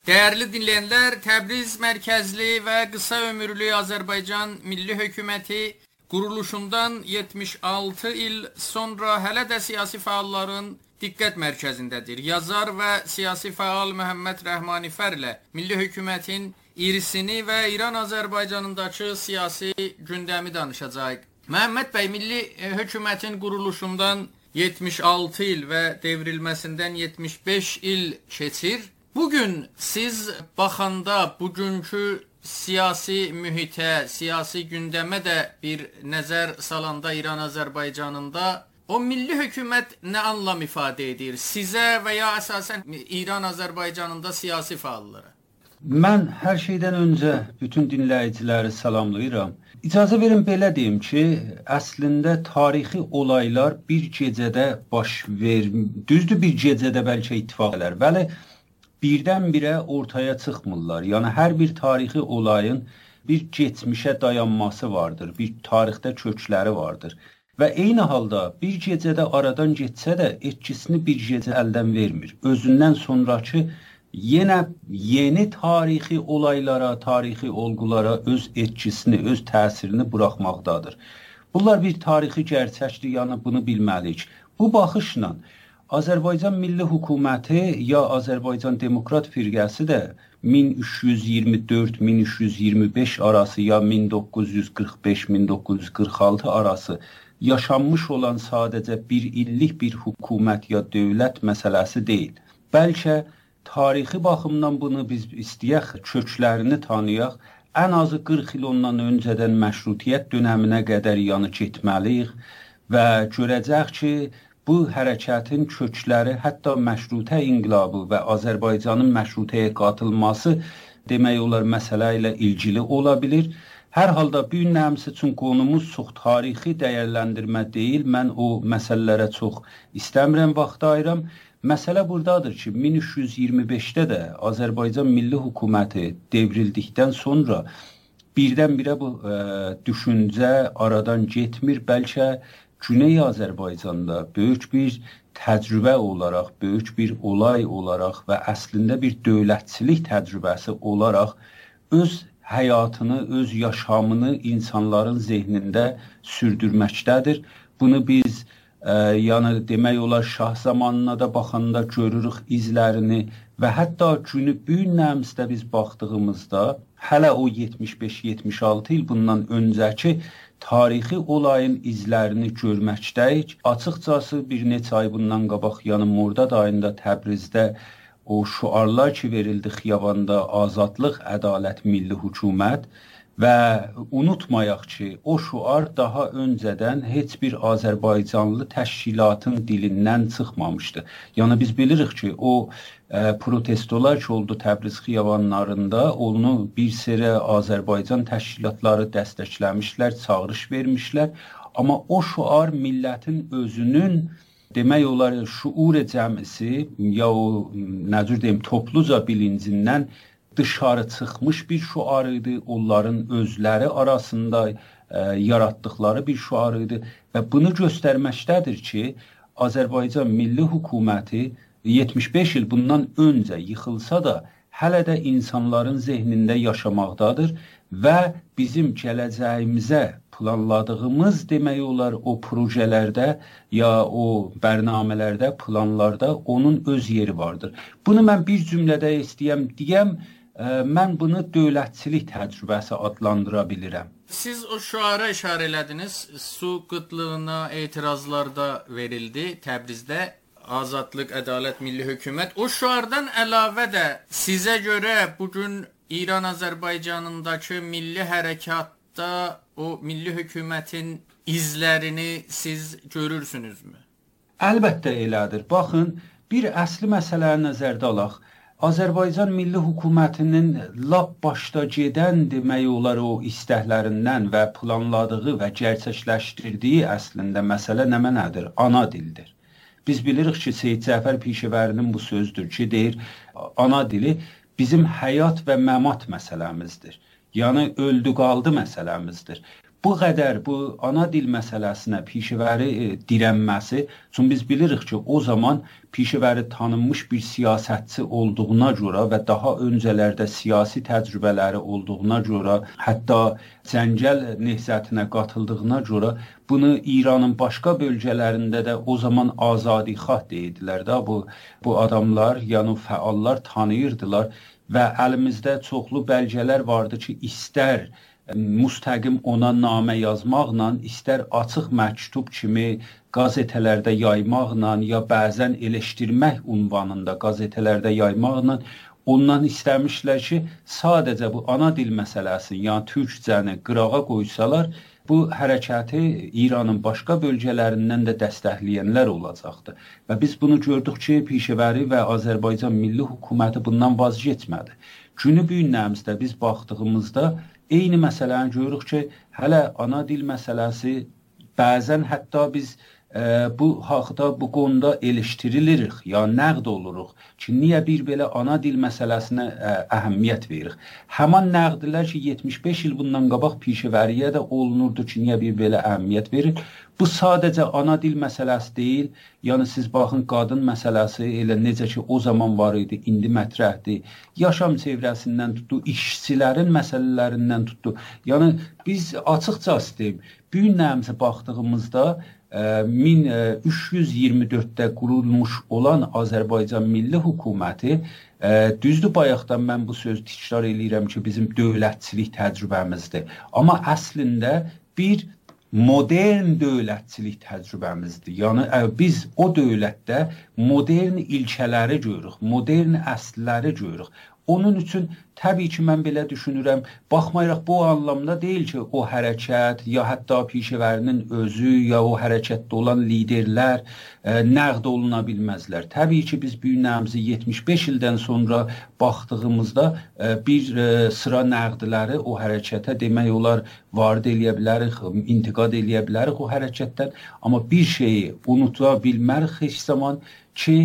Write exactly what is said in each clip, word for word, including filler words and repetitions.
Değerli dinleyenler, Təbriz mərkəzli və qısa ömürlü Azərbaycan Milli Hökuməti quruluşundan yetmiş altı il sonra hələ də siyasi fəalların diqqət mərkəzindədir. Yazar və siyasi fəal Məhəmməd Rəhmanifərlə Milli Hökumətin irisini və İran Azərbaycanındakı siyasi gündəmi danışacağıq. Məhəmməd bəy, Milli Hökumətin quruluşundan yetmiş altı il və devrilməsindən yetmiş beş il keçir. Bugün siz baxanda bugünkü siyasi mühitə, siyasi gündəmə də bir nəzər salanda İran Azərbaycanında o milli hökumət nə anlam ifadə edir sizə və ya əsasən İran Azərbaycanında siyasi fəallara? Mən hər şeydən öncə bütün dinləyiciləri salamlayıram. İcazə verin belə deyim ki, əslində tarixi olaylar bir gecədə baş vermir. Düzdür, bir gecədə bəlkə ittifaq elər. Bəli, birdən-birə ortaya çıxmırlar. Yəni, hər bir tarixi olayın bir geçmişə dayanması vardır, bir tarixdə kökləri vardır. Və eyni halda bir gecədə aradan geçsə də etkisini bir gecə əldən vermir. Özündən sonraki yenə yeni tarixi olaylara, tarixi olgulara öz etkisini, öz təsirini buraxmaqdadır. Bunlar bir tarixi gerçəkdir, yəni bunu bilməliyik. Bu baxışla Azərbaycan Milli Hökuməti ya Azərbaycan Demokrat Firqəsi də min üç yüz iyirmi dörd min üç yüz iyirmi beş arası ya min doqquz yüz qırx beş min doqquz yüz qırx altı arası yaşanmış olan sadəcə bir illik bir hökumət ya dövlət məsələsi deyil. Bəlkə tarixi baxımdan bunu biz istəyək, köklərini tanıyaq, ən azı qırx il ondan öncədən məşrutiyyət dönəminə qədər yanı getməliyik və görəcək ki, bu hərəkətin kökləri hətta məşrutə inqilabı və Azərbaycanın məşrutəyə qatılması demək olar məsələ ilə ilgili ola bilir. Hər halda bu gün nəmsi üçün qonumuz çox tarixi dəyərləndirmə deyil. Mən o məsələlərə çox istəmirəm vaxt ayıram. Məsələ buradadır ki, min üç yüz iyirmi beşdə də Azərbaycan Milli Hökuməti devrildikdən sonra birdən-birə bu ə, düşüncə aradan getmir. Bəlkə Güney Azərbaycanda böyük bir təcrübə olaraq, böyük bir olay olaraq və əslində bir dövlətçilik təcrübəsi olaraq öz həyatını, öz yaşamını insanların zehnində sürdürməkdədir. Bunu biz ə, yəni demək olar şah zamanına da baxanda görürük izlərini və hətta günü bu nəmsdə biz baxdığımızda hələ o yetmiş beş yetmiş altı il bundan öncəki tarixi olayın izlərini görməkdəyik. Açıqcası bir neçə ay bundan qabaq, yəni Mordad ayında Təbrizdə o şüarlar ki verildi xiyabanda azadlıq, ədalət, milli hökumət və unutmayaq ki, o şüar daha öncədən heç bir Azərbaycanlı təşkilatın dilindən çıxmamışdı. Yəni biz bilirik ki, o ə, protestolar ki oldu Təbriz xiyabanlarında, onu bir sərə Azərbaycan təşkilatları dəstəkləmişlər, çağırış vermişlər. Amma o şüar millətin özünün demək olar şuur cəmisi ya o necür deyim topluca bilincindən dışarı çıxmış bir şüar idi. Onların özləri arasında e, yaratdıkları bir şüar idi və bunu göstərməkdədir ki, Azərbaycan Milli Hökuməti yetmiş beş il bundan öncə yıxılsa da hələ də insanların zehnində yaşamaqdadır və bizim gələcəyimizə planladığımız demək olar o projelərdə ya o bərnamələrdə, planlarda onun öz yeri vardır. Bunu mən bir cümlədə istəyəm deyəm, ə, mən bunu dövlətçilik təcrübəsi adlandıra bilirəm. Siz o şüara işarə elədiniz, su qıtlığına etirazlar da verildi Təbrizdə. Azadlıq, ədalət, milli hökumət. O şüardan əlavə də sizə görə bugün İran Azərbaycanındakı milli hərəkatda o milli hökumətin izlərini siz görürsünüzmü? Əlbəttə elədir. Baxın, bir əsli məsələyə nəzərdə alaq. Azərbaycan Milli Hökumətinin lap başda gedən demək olar o istəklərindən və planladığı və gerçəkləşdirdiyi əslində məsələ nə mənədir? Ana dildir. Biz bilirik ki, Seyid Cəfər Pişəvərinin bu sözdür ki, deyir, ana dili bizim həyat və məmat məsələmizdir. Yəni, öldü qaldı məsələmizdir. bu qədər bu ana dil məsələsinə pişəvəri e, dirənməsi, çünki biz bilirik ki, o zaman pişəvəri tanınmış bir siyasətçi olduğuna görə və daha öncələrdə siyasi təcrübələri olduğuna görə, hətta Cəngəl nehzətinə qatıldığına görə bunu İranın başqa bölgələrində də o zaman azadixah deyildilər də bu bu adamlar, yəni fəallar tanıyırdılar və əlimizdə çoxlu bəlgələr vardı ki, istər müstəqim ona namə yazmaqla, istər açıq məktub kimi qazetələrdə yaymaqla, ya bəzən eleşdirmək ünvanında qazetələrdə yaymaqla ondan istəmişlər ki, sadəcə bu ana dil məsələsini, yəni türkcəni qırağa qoysalar, bu hərəkəti İranın başqa bölgələrindən də dəstəkləyənlər olacaqdı. Və biz bunu gördük ki, Pişəvəri və Azərbaycan Milli Hökuməti bundan vazgeçmədi. Günü bu günlərimizdə biz baxdığımızda eyni məsələni görürük ki, hələ ana dil məsələsi bəzən hətta biz e, bu haqda, bu qonuda eleştirilirik, ya nəqd oluruq ki, niyə bir belə ana dil məsələsinə ə, əhəmiyyət veririk. Həman nəqdlər ki, yetmiş beş il bundan qabaq Pişəvəriyə də olunurdu ki, niyə bir belə əhəmiyyət verir. Bu sadəcə ana dil məsələsi deyil, yəni siz baxın qadın məsələsi elə necə ki o zaman var idi, indi mətrəhdir. Yaşam çevrəsindən tutdu, işçilərin məsələlərindən tutdu. Yəni biz açıqca istəyim, bu günlərimizə baxdığımızda min üç yüz iyirmi dörddə qurulmuş olan Azərbaycan Milli Hökuməti, düzdür bayaqdan mən bu sözü təkrar eləyirəm ki, bizim dövlətçilik təcrübəmizdir. Amma əslində bir modern dövlətçilik təcrübəmizdir. Yəni biz o dövlətdə modern ilkələri görürük, modern əslləri görürük. Onun üçün təbii ki, mən belə düşünürəm, baxmayaraq bu anlamda deyil ki, o hərəkət, ya hətta Pişəvərinin özü, ya o hərəkətdə olan liderlər e, nəqd oluna bilməzlər. Təbii ki, biz bu günlərimizi yetmiş beş ildən sonra baxdığımızda e, bir e, sıra nəqdləri o hərəkətə demək olar varid eləyə bilərik, intiqad eləyə bilərik o hərəkətdən. Amma bir şeyi unuta bilmərik heç zaman ki,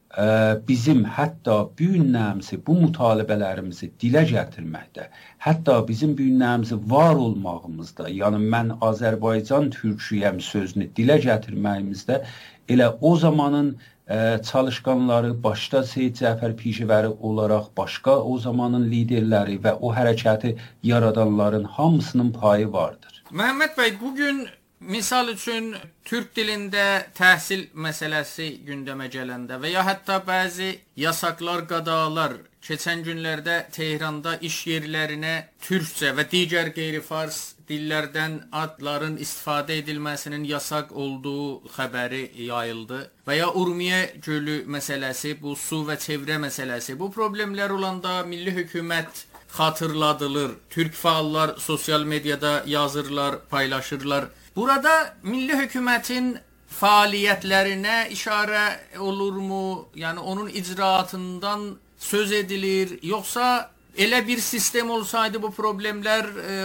bizim hətta bu günlərimizi, bu mütalibələrimizi dilə gətirməkdə, hətta bizim bu günlərimizi var olmağımızda, yəni mən Azərbaycan türküyəm sözünü dilə gətirməyimizdə elə o zamanın ə, çalışqanları, başda Seyid Cəfər Pişəvəri olaraq başqa o zamanın liderləri və o hərəkəti yaradanların hamısının payı vardır. Məhəmməd bəy, bugün misal üçün türk dilində təhsil məsələsi gündəmə gələndə və ya hətta bəzi yasaqlar, qadağalar, keçən günlərdə Tehranda iş yerlərinə türkcə və digər qeyri-fars dillərdən adların istifadə edilməsinin yasaq olduğu xəbəri yayıldı və ya Urmiyə gölü məsələsi, bu su və çevrə məsələsi, bu problemlər olanda Milli Hökumət xatırladılır, türk fəallar sosial mediada yazırlar, paylaşırlar. Burada Milli Hökumətin fəaliyyətlərinə işarə olurmu? Yəni onun icraatından söz edilir, yoxsa elə bir sistem olsaydı bu problemlər e,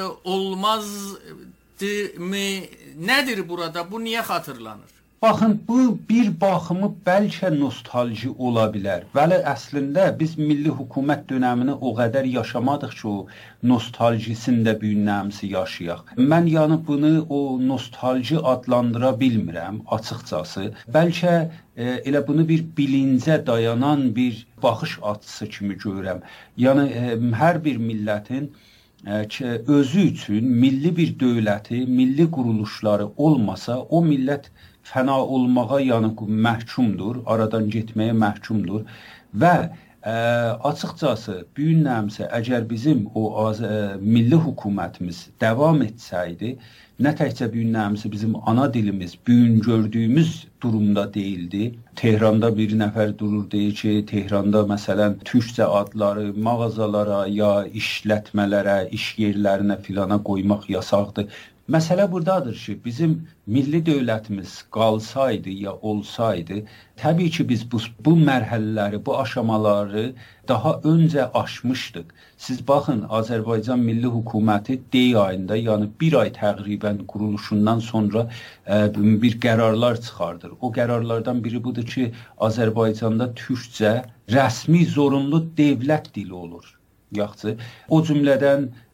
olmazdı mı? Nədir burada? Bu niyə xatırlanır? Baxın, bu bir baxımı bəlkə nostalji ola bilər. Vəli əslində biz milli hökumət dönəmini o qədər yaşamadıq ki, o nostaljisində bu günlərimizi yaşayaq. Mən yəni bunu o nostalji adlandıra bilmirəm açıqcası. Bəlkə e, elə bunu bir bilincə dayanan bir baxış açısı kimi görürəm. Yəni e, hər bir millətin e, ki, özü üçün milli bir dövləti, milli quruluşları olmasa, o millət fəna olmağa yəni məhkumdur, aradan getməyə məhkumdur və ə, açıqcası bu günlərimizə əgər bizim o az, ə, milli hökumətimiz davam etsəydi, nə təkcə bu günlərimizi bizim ana dilimiz bu gün gördüyümüz durumda deyildi. Tehranda bir nəfər durur deyir ki, Tehranda məsələn türkcə adları mağazalara ya işlətmələrə, iş yerlərinə filana qoymaq yasaqdır. Məsələ buradadır ki, bizim milli dövlətimiz qalsaydı ya olsaydı, təbii ki biz bu, bu mərhələləri, bu aşamaları daha öncə aşmışdıq. Siz baxın, Azərbaycan Milli Hökuməti dey ayında, yəni bir ay təqribən quruluşundan sonra ə, bir qərarlar çıxardır. O qərarlardan biri budur ki, Azərbaycanda türkcə rəsmi zorunlu dövlət dili olur. Yaxşı, o cümlədən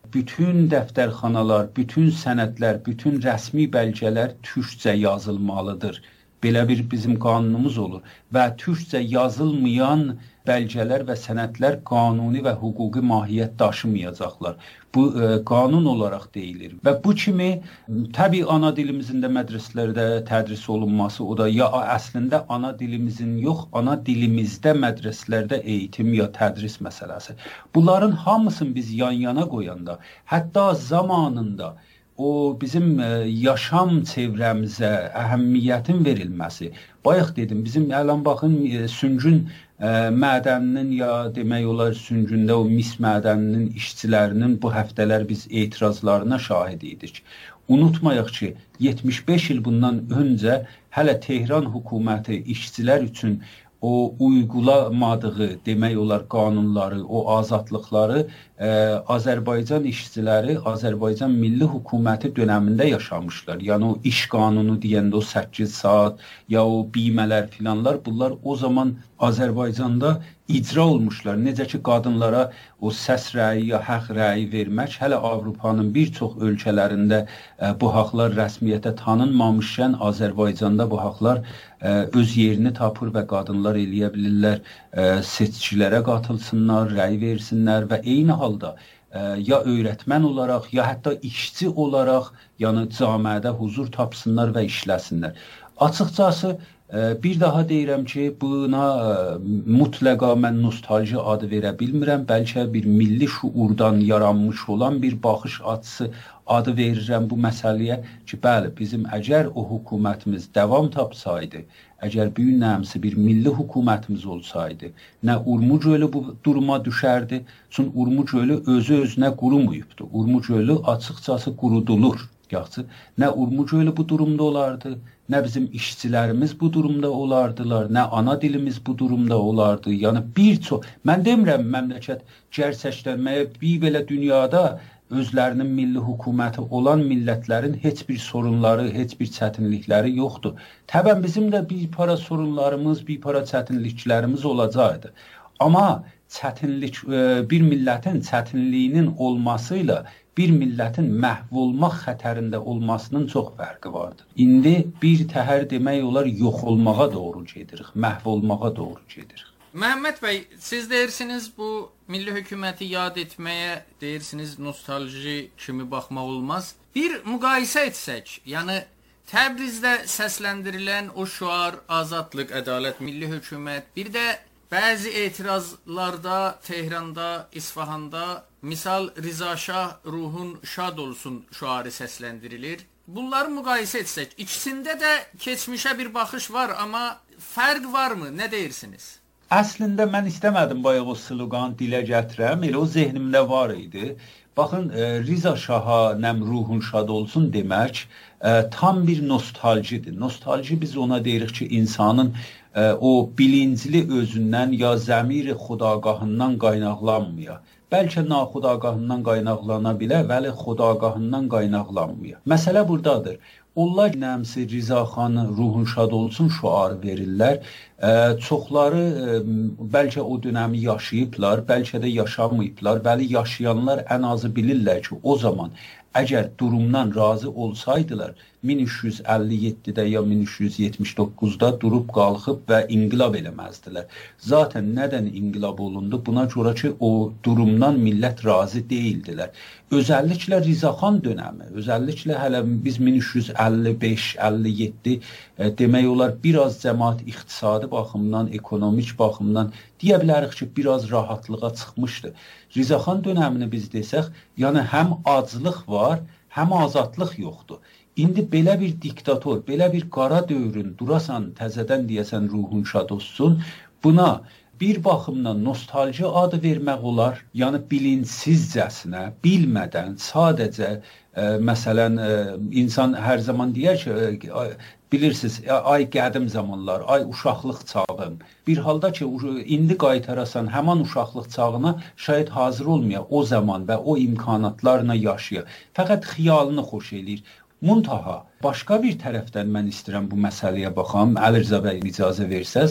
bütün dəftərxanalar, bütün sənədlər, bütün rəsmi bəlgələr türkcə yazılmalıdır. Belə bir bizim qanunumuz olur və türkcə yazılmayan bəlgələr və sənədlər qanuni və hüquqi mahiyyət daşımayacaqlar. Bu e, qanun olaraq deyilir və bu kimi təbii ana dilimizin də mədrəsələrdə tədris olunması, o da ya əslində ana dilimizin yox, ana dilimizdə mədrəsələrdə eğitim ya tədris məsələsi. Bunların hamısını biz yan-yana qoyanda, hətta zamanında o bizim yaşam çevrəmizə əhəmiyyətin verilməsi. Bayaq dedim, bizim əlan baxın Süngün mədəninin ya demək olar Süngündə o mis mədəninin işçilərinin bu həftələr biz etirazlarına şahid idik. Unutmayaq ki, yetmiş beş il bundan öncə hələ Tehran hökuməti işçilər üçün o uygulamadığı demək olar qanunları, o azadlıqları e, Azərbaycan işçiləri Azərbaycan Milli Hökuməti dönəmində yaşamışlar. Yəni o iş qanunu deyəndə o səkkiz saat ya o biymələr filanlar, bunlar o zaman Azərbaycanda icra olmuşlar. Necə ki qadınlara o səs rəyi ya haqq rəyi vermək hələ Avropanın bir çox ölkələrində e, bu haqlar rəsmiyyətə tanınmamışkən Azərbaycanda bu haqlar e, öz yerini tapır və qadınlar eləyə bilirlər, e, seçkilərə qatılsınlar, rəy versinlər və eyni halda e, ya öyrətmən olaraq ya hətta işçi olaraq yəni camiədə huzur tapsınlar və işləsinlər. Açıqcası bir daha deyirəm ki, buna mütləqa mən nostalji adı verə bilmirəm, bəlkə bir milli şuurdan yaranmış olan bir baxış açısı adı verirəm bu məsələyə ki, bəli, bizim əgər o hökumətimiz davam tapsaydı, əgər bu nəmsi bir milli hökumətimiz olsaydı, nə Urmu gölü bu duruma düşərdi, çünki Urmu gölü özü özünə qurumayıbdı. Urmu gölü açıqcası qurudulur. Nə Urmu gölü bu durumda olardı, nə bizim işçilərimiz bu durumda olardılar, nə ana dilimiz bu durumda olardı. Yəni bir çox, mən demirəm məmləkət gərsəklənməyə, bir belə dünyada özlərinin milli hökuməti olan millətlərin heç bir sorunları, heç bir çətinlikləri yoxdur. Təbən bizim də bir para sorunlarımız, bir para çətinliklərimiz olacaqdı. Amma çətinlik, bir millətin çətinliyinin olmasıyla bir millətin məhv olmaq xətərində olmasının çox fərqi vardır. İndi bir təhər demək olar yox olmağa doğru gedirik, məhv olmağa doğru gedirik. Məhəmməd bəy, siz deyirsiniz bu milli hökuməti yad etməyə deyirsiniz nostalji kimi baxmaq olmaz. Bir müqayisə etsək, yəni Təbrizdə səsləndirilən o şüar, azadlıq, ədalət, milli hökumət, bir də bəzi etirazlarda Tehranda, İsfahanda misal Rıza Şah ruhun şad olsun şüarı səsləndirilir. Bunları müqayisə etsək, ikisində də keçmişə bir baxış var, amma fərq varmı? Nə deyirsiniz? Əslində mən istəmədim bayaq o sloqanı dilə gətirəm, elə o zehnimdə var idi. Baxın, Rıza Şaha nəm ruhun şad olsun demək tam bir nostaljidir. Nostalji biz ona deyirik ki, insanın o bilincli özündən ya zəmiri xudagahından qaynaqlanmıyor. Bəlkə naxudagahından qaynaqlana bilər, vəli xudagahından qaynaqlanmıyor. Məsələ buradadır. Onlar nəmsi Rıza xanın ruhun şad olsun şüarı verirlər. Çoxları bəlkə o dönəmi yaşayıblar, bəlkə də yaşamayıblar. Vəli yaşayanlar ən azı bilirlər ki, o zaman əgər durumdan razı olsaydılar, min üç yüz əlli yeddidə ya min üç yüz yetmiş doqquzda durub qalxıb və inqilab eləməzdilər. Zaten nədən inqilab olundu? Buna görə ki, o durumdan millət razı deyildilər. Özəlliklə Rıza xan dönəmi, özəlliklə hələ biz min üç yüz əlli beş əlli yeddi e, demək olar biraz cəmaat iqtisadi baxımdan, ekonomik baxımdan deyə bilərik ki, biraz rahatlığa çıxmışdı. Rıza xan dönəmini biz desək, yəni həm aclıq var, həm azadlıq yoxdur. İndi belə bir diktator, belə bir qara dövrün durasan, təzədən deyəsən ruhun şad olsun, buna bir baxımdan nostalji adı vermək olar, yəni bilinçsizcəsinə, bilmədən, sadəcə, e, məsələn, e, insan hər zaman deyər ki, e, bilirsiniz, ay qədim zamanlar, ay uşaqlıq çağım. Bir halda ki, indi qaytarasan həman uşaqlıq çağına şayad hazır olmaya o zaman və o imkanatlarla yaşaya. Fəqət xiyalını xoş eləyir. Muntaha, başqa bir tərəfdən mən istəyirəm bu məsələyə baxam, Əli Rza bəy icazə versəz,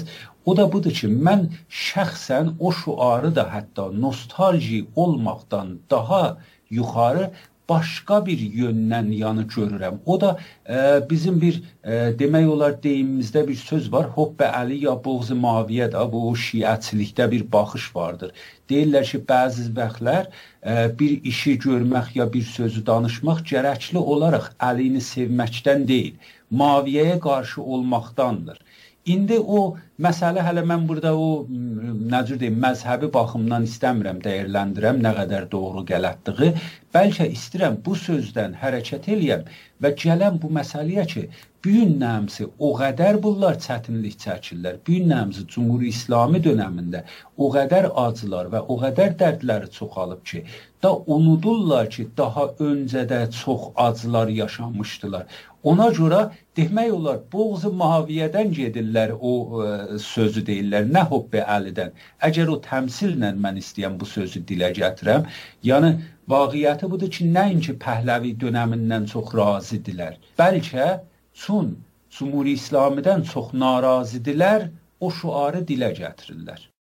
O da budur ki, mən şəxsən o şüarı da hətta nostalji olmaqdan daha yuxarı başqa bir yöndən yanı görürəm. O da e, bizim bir e, demək olar deyimimizdə bir söz var. Hobbə Əli ya boğzu maviyə da bu şiəçilikdə bir baxış vardır. Deyirlər ki, bəzi vaxtlar e, bir işi görmək ya bir sözü danışmaq gərəkli olaraq Əlini sevməkdən deyil, maviyəyə qarşı olmaqdandır. İndi o məsələ hələ mən burada o necə deyim, məzhəbi baxımdan istəmirəm dəyərləndirəm nə qədər doğru qələtliyi. Bəlkə istəyirəm bu sözdən hərəkət eləyəm və gələm bu məsələyə ki, bu gün nəmsi o qədər bunlar çətinlik çəkirlər. Bu gün nəmsi Cumhuri İslami dönəmində o qədər acılar və o qədər dərdləri çoxalıb ki, da unudurlar ki, daha öncədə çox acılar yaşanmışdılar. Ona görə demək olar, boğzu maviyədən gedirlər o e, sözü deyirlər, nə Hobbə Əlidən. Əgər o təmsillə mən istəyəm bu sözü dilə gətirəm, yəni vaqiyyəti budur ki, nəinki Pəhləvi dönəmindən çox razıdilər. Bəlkə çün Cumhuri İslamidən çox narazıdilər, o şüarı dilə gətirirlər.